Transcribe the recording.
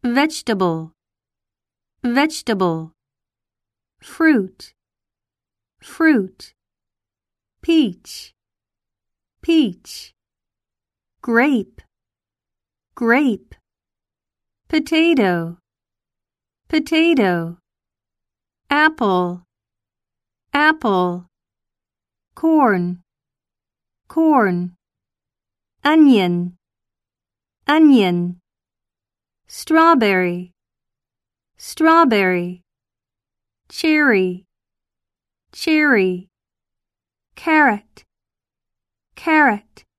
vegetable, vegetable. Fruit, fruit. Peach, peach. Grape, grape. Potato, potato. Apple, apple. Corn, corn. Onion, onion. Strawberry, strawberry. Cherry, cherry. Carrot, carrot.